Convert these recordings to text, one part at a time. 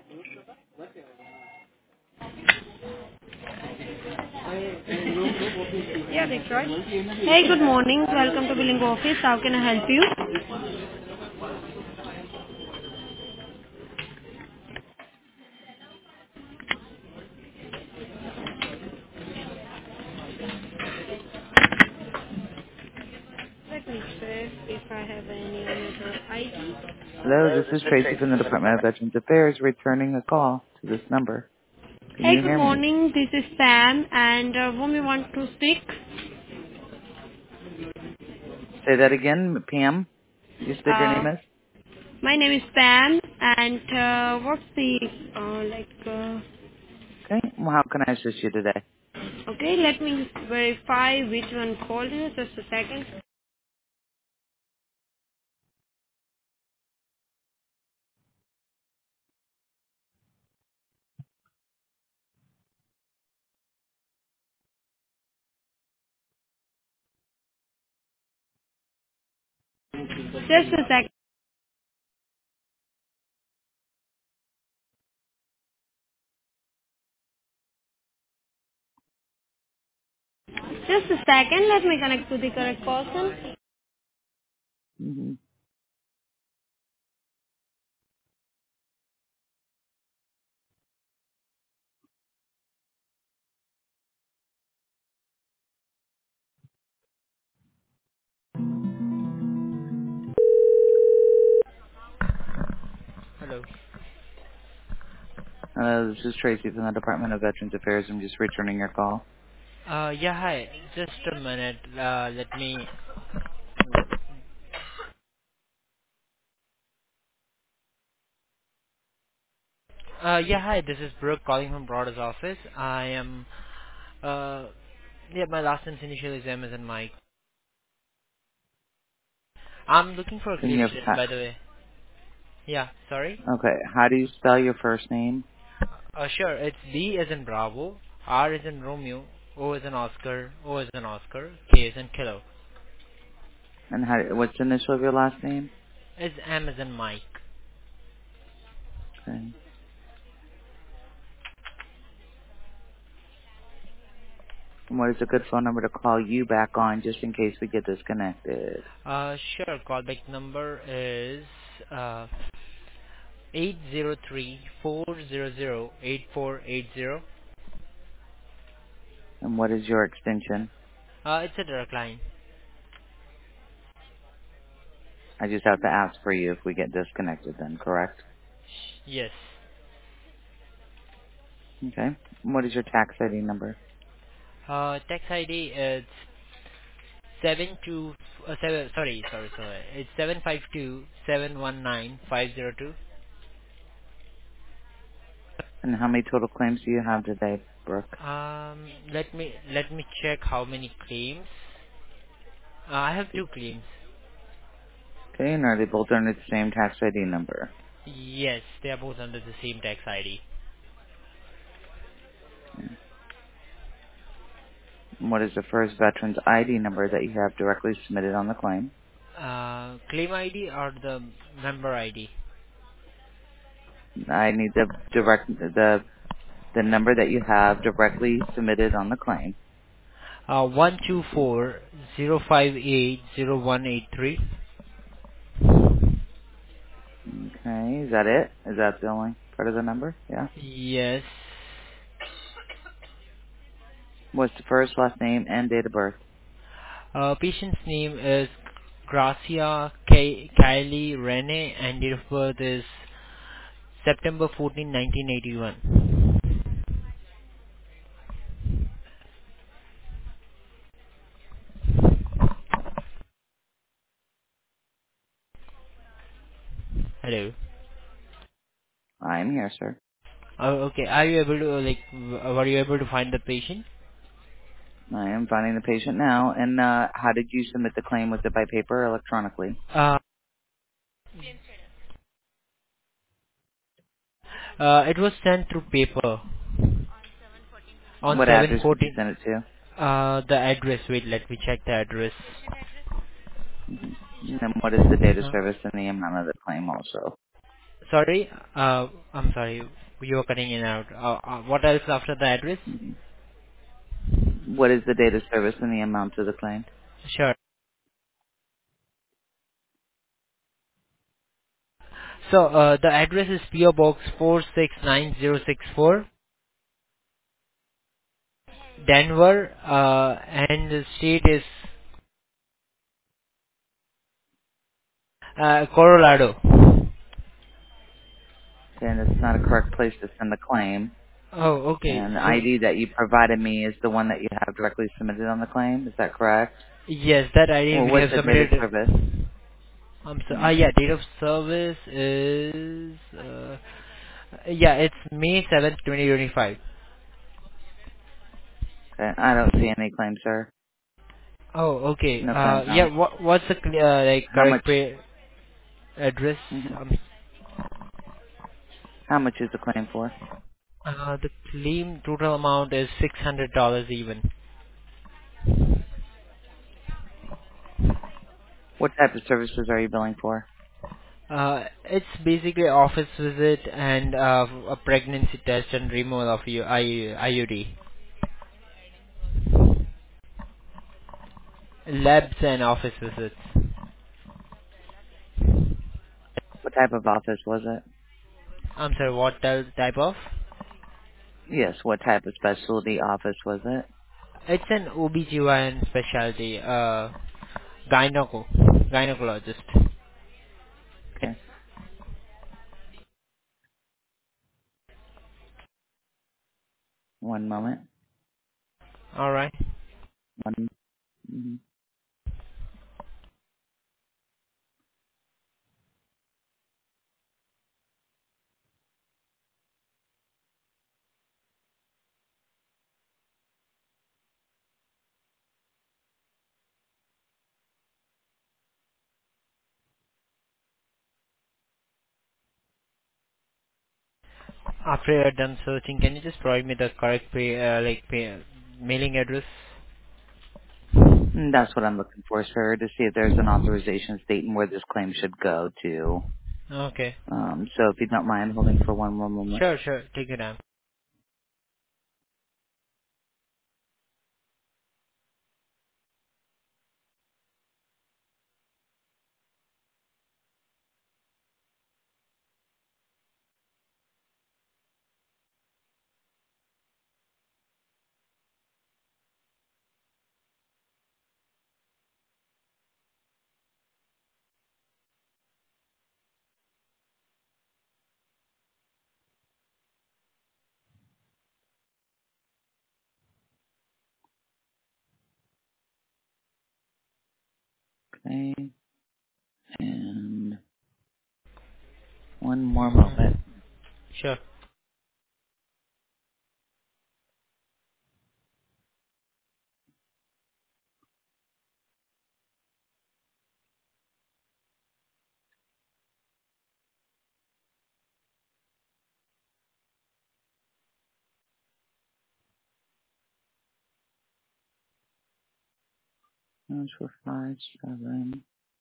Yeah, that's right. Hey, good morning. Welcome to billing office. How can I help you? Let me check if I have any other ID. Hello, this is Tracy from the Department of Veterans Affairs returning a call to this number. Can Hey, you good hear me? morning. This is Sam, and whom you want to speak? Say that again, Pam. You said your Uh, name is? my name is Pam, and what's the Okay. Well, how can I assist you today? okay, let me verify which one called you. Just a second. Just a second. Just a second. Let me connect to the correct person. Mm-hmm. Hello. Hello, this is Tracy from the Department of Veterans Affairs. I'm just returning your call. Yeah, hi. Just a minute. Let me. Yeah, hi. This is Brooke calling from Broader's office. I am. Yeah, my last name's initial is M as in Mike. I'm looking for a Can you clinician, have, by the way. Yeah, sorry. okay, how do you spell your first name? Sure. It's B as in Bravo, R as in Romeo, O as in Oscar, O as in Oscar, K as in Kilo. And how, what's the initial of your last name? It's M as in Mike. Okay. And what is a good phone number to call you back on just in case we get disconnected? Sure. Callback number is uh 803-400-8480. And what is your extension? It's a direct line. I just have to ask for you if we get disconnected then, correct? Yes. Okay. And what is your tax ID number? Tax ID is 7. Sorry. It's 752-719-502. And how many total claims do you have today, Brooke? Let me check how many claims. I have 2 claims. Okay, and are they both under the same tax ID number? Yes, they are both under the same tax ID. And what is the first veteran's ID number that you have directly submitted on the claim? Claim ID or the member ID? I need the number that you have directly submitted on the claim. 124-058-0183. Okay, is that it? Is that the only part of the number? Yeah. Yes. What's the first, last name, and date of birth? Patient's name is Gracia Kylie Rene, and date of birth is September 14, 1981. Hello. I am here, sir. Okay. Are you able to were you able to find the patient? I am finding the patient now. And how did you submit the claim? Was it by paper or electronically? Uh, it was sent through paper on What address did you 7/14. send it to? The address. Wait, let me check the address. And then what is the date of service and the amount of the claim also? Sorry, I'm sorry, you were cutting in and out. What else after the address? Mhm. What is the date of service and the amount of the claim? Sure. So, the address is PO Box 469064, Denver, and the state is Colorado. And it's not a correct place to send the claim. Oh, okay. And the So, ID that you provided me is the one that you have directly submitted on the claim. Is that correct? yes, that ID Or we what's have the date of submitted. service? Mhm. Yeah, date of service is, yeah, it's May 7th, 2025. Okay. I don't see any claim, sir. Oh, okay. No claim Yeah, found. what's the like How much? correct pay address? Mhm. Um, How much is the claim for? the claim total amount is $600 even. What type of services are you billing for? It's basically office visit and a pregnancy test and removal of your IUD. Labs and office visits. What type of office was it? I'm sorry, what type of? Yes. What type of specialty office was it? It's an OBGYN specialty, gynecologist. Okay. One moment. Alright. One. Mhm. After you're done searching, can you just provide me the correct mailing address? That's what I'm looking for, sir, to see if there's an authorization stating where this claim should go to. Okay. So if you don't mind holding for one more moment. Sure, sure. Take your time. Okay. And one more moment. Mm-hmm. Sure. That's for 5-7.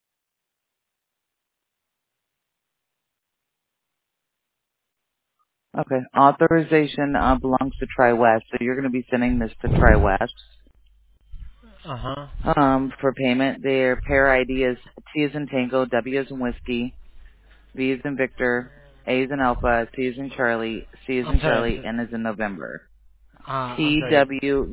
Okay. Authorization belongs to TriWest, so you're going to be sending this to TriWest. Uh-huh. For payment, their pair ID is T as in Tango, W as in Whiskey, V as in Victor, A as in Alpha, C as in Charlie, C as I'm in sorry, I'm Charlie, sorry. N as in November. I'm sorry.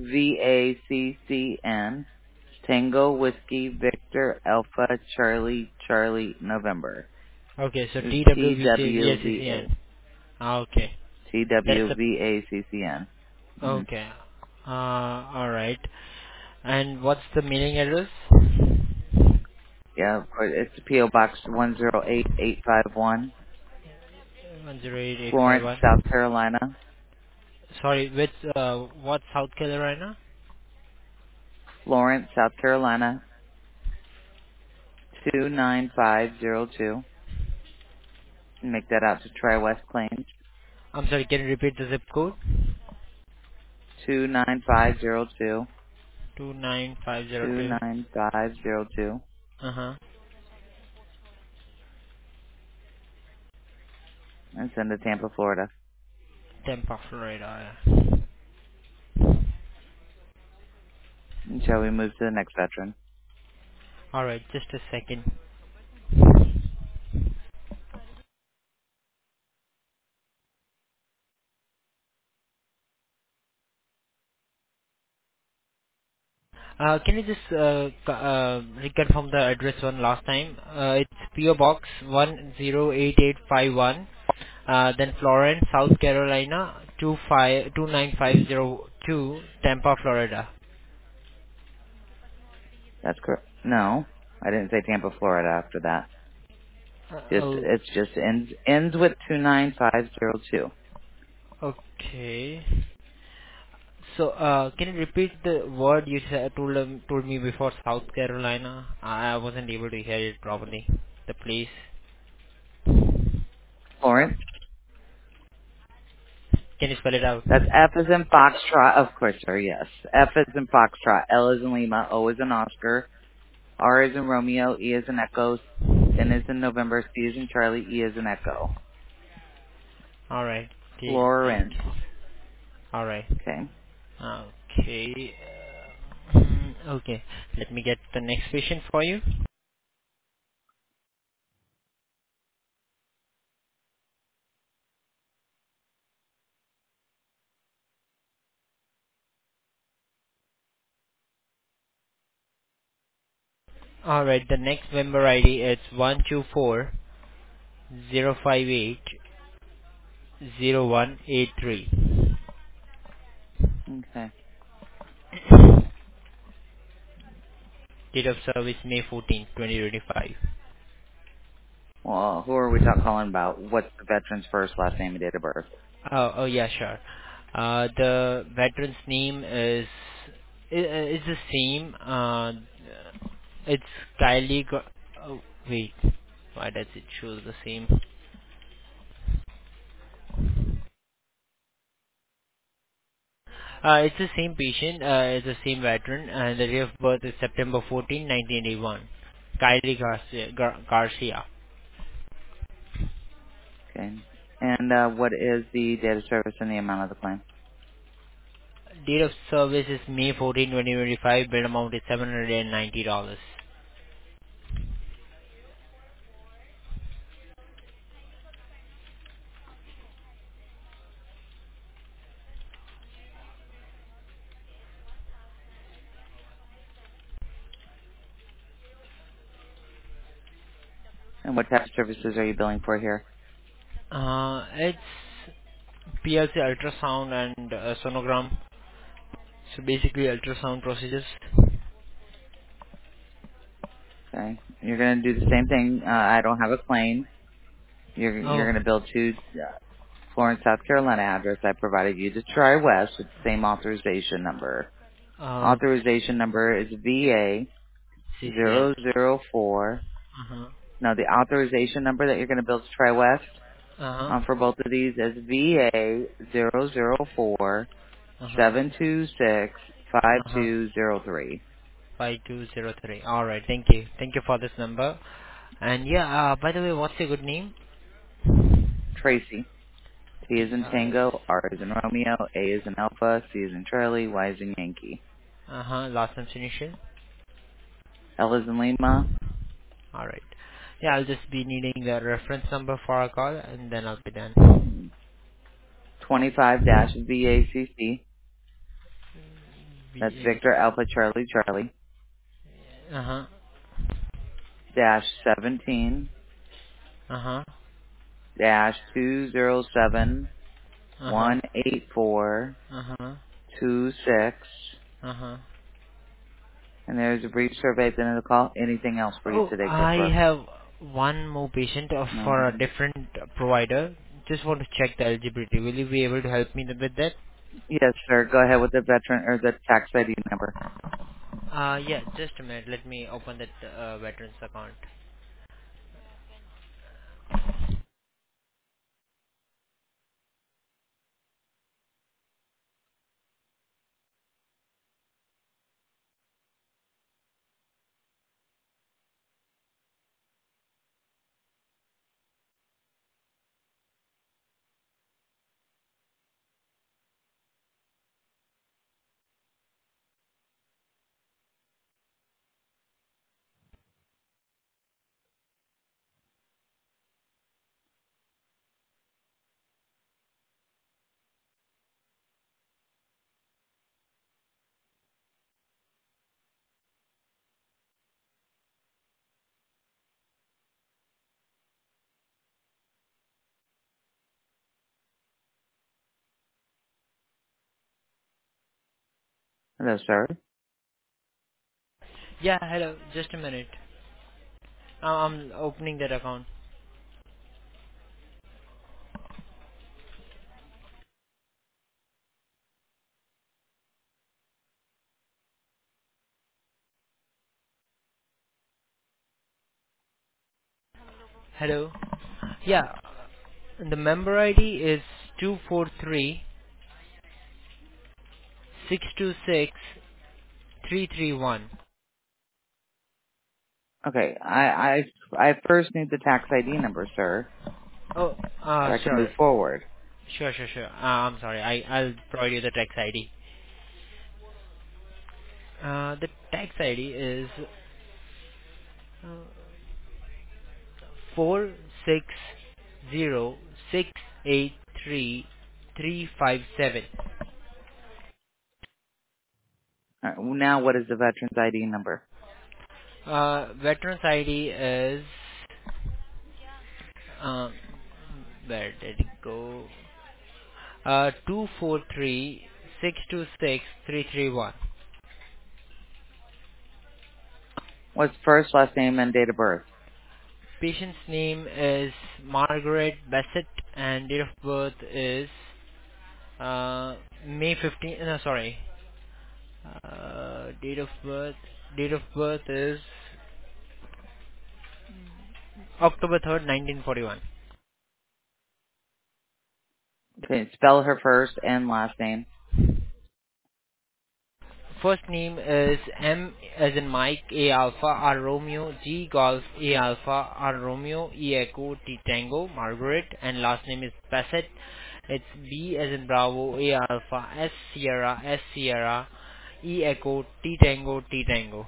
TWVACCN, Tango, Whiskey, Victor, Alpha, Charlie, Charlie, November. Okay, so Is TWVCN. TWVA. Okay. That's the TWVACCN. Mm-hmm. okay. Alright. And what's the mailing address? Yeah, it's P.O. Box 108851, Florence, South 108851. Carolina. Sorry, which what South Carolina? Florence, South Carolina, 29502. Make that out to TriWest Claims, I'm sorry, can you repeat the zip code? 29502, 29502. 29502. Uh-huh. and send to Tampa, Florida. Tampa, Florida. And shall we move to the next veteran? Alright, just a second. Can you just reconfirm the address one last time? It's PO Box 108851, then Florence, South Carolina 29502, Tampa, Florida. That's correct. No, I didn't say Tampa, Florida after that. Oh, It's just ends with 29502. okay. So, can you repeat the word you said, told me before? South Carolina. I wasn't able to hear it properly. The place. Florence. Can you spell it out? That's F as in Foxtrot, of course, sir, yes. F as in Foxtrot, L as in Lima, O as in Oscar, R as in Romeo, E as in Echo, N as in November, C as in Charlie, E as in Echo. All right. Thank Florence. you. All right. Okay. Okay. Okay. Let me get the next patient for you. All right. The next member ID is 124-058-0183. Okay. Date of service May 14th, 2025. Well, who are we calling about? What's the veteran's first, last name, and date of birth? Oh yeah, sure. The veteran's name is the same. It's Kylie. Oh, wait, why does it show the same? It's the same patient. It's the same veteran, and the date of birth is September 14, 1981. Kylie Garcia. Okay. And what is the date of service and the amount of the claim? Date of service is May 14, 2025. Bill amount is $790. And what type of services are you billing for here? It's PLC ultrasound and sonogram. So basically ultrasound procedures. Okay. You're going to do the same thing. I don't have a claim. You're Oh, going to bill to Florence, South Carolina address I provided you to Try West with the same authorization number. uh, Authorization number is VA CCL. 004. Uh-huh. No, the authorization number that you're going to bill to Try West Uh-huh. for both of these is VA 004 Uh-huh. 726 Uh-huh. 5203. 5203. Alright, thank you. Thank you for this number. And yeah, by the way, what's your good name? Tracy. T is in Tango, R is in Romeo, A is in Alpha, C is in Charlie, Y is in Yankee. Uh-huh, last name's initial. L is in Lima, Alright. Yeah, I'll just be needing the reference number for our call and then I'll be done. 25-VACC. That's VA. Victor Alpha Charlie Charlie. Uh-huh. Dash 17 Uh-huh. dash 207 Uh-huh. 184 Uh-huh. 26. Uh-huh. And there's a brief survey at the end of the call. Anything else for you Oh, today, I Christopher? have one more patient No. for a different provider. Just want to check the eligibility. Will you be able to help me with that? Yes, sir. Go ahead with the veteran or the tax ID number. Yeah, just a minute. Let me open that veteran's account. Hello, sir. Yeah, hello. Just a minute. I'm opening that account. Hello. Yeah, the member ID is 243-626-331. Okay, I first need the tax ID number, sir, Oh, so I can move sure. forward. Sure. I'm sorry. I'll provide you the tax ID. The tax ID is 460683357. All right, now what is the veteran's ID number? Veterans ID is um, where did it go? 243-626-331. What's first, last name, and date of birth? Patient's name is Margaret Bassett and date of birth is May 15. No, sorry. Date of birth. Date of birth is October 3rd, 1941. Okay, spell her first and last name. First name is M as in Mike, A Alpha, R Romeo, G Golf, A Alpha, R Romeo, E Echo, T Tango, Margaret, and last name is Bassett. It's B as in Bravo, A Alpha, S Sierra, E Echo, T Tango, T Tango.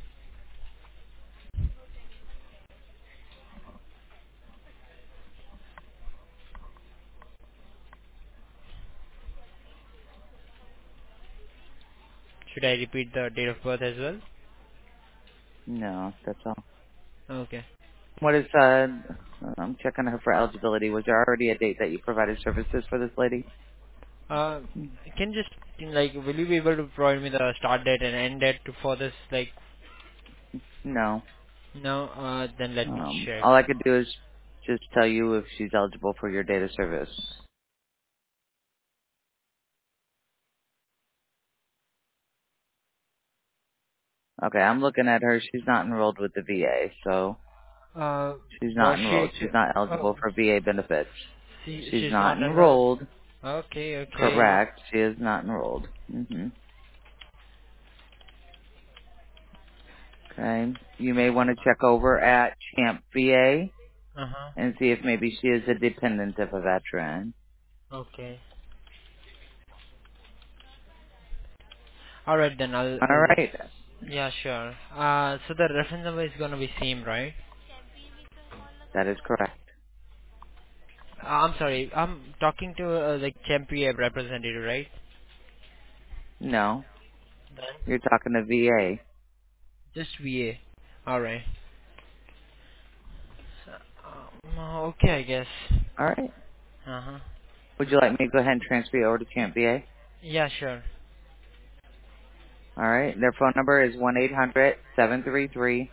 Should I repeat the date of birth as well? No, that's all. Okay. What is, I'm checking her for eligibility. Was there already a date that you provided services for this lady? Uh, can just like, will you be able to provide me the start date and end date for this? Like, No. no. Then let me check. All I could do is just tell you if she's eligible for your data service. Okay, I'm looking at her. She's not enrolled with the VA, so she's not Was she? enrolled. She's not eligible Oh, for VA benefits. She's she's not not enrolled. enrolled. Okay. Correct. She is not enrolled. Okay. You may want to check over at Champ VA Uh huh. and see if maybe she is a dependent of a veteran. Okay. All right, then All I'll just. right. Yeah, sure. So the reference number is gonna be same, right? That is correct. I'm sorry. I'm talking to like Champion representative, right? No, Then you're talking to VA. just VA. All right. Okay, I guess. All right. Uh huh. Would you like me to go ahead and transfer you over to Champ VA? Yeah, sure. All right. Their phone number is 1-800-733-8387,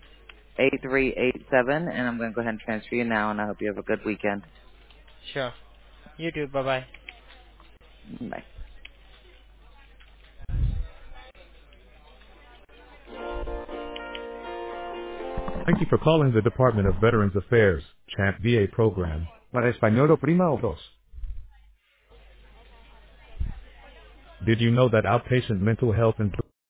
and I'm going to go ahead and transfer you now, and I hope you have a good weekend. Sure. You too. Bye bye. Bye. Thank you for calling the Department of Veterans Affairs, Champ VA program. Para español oprima o dos. Did you know that outpatient mental health and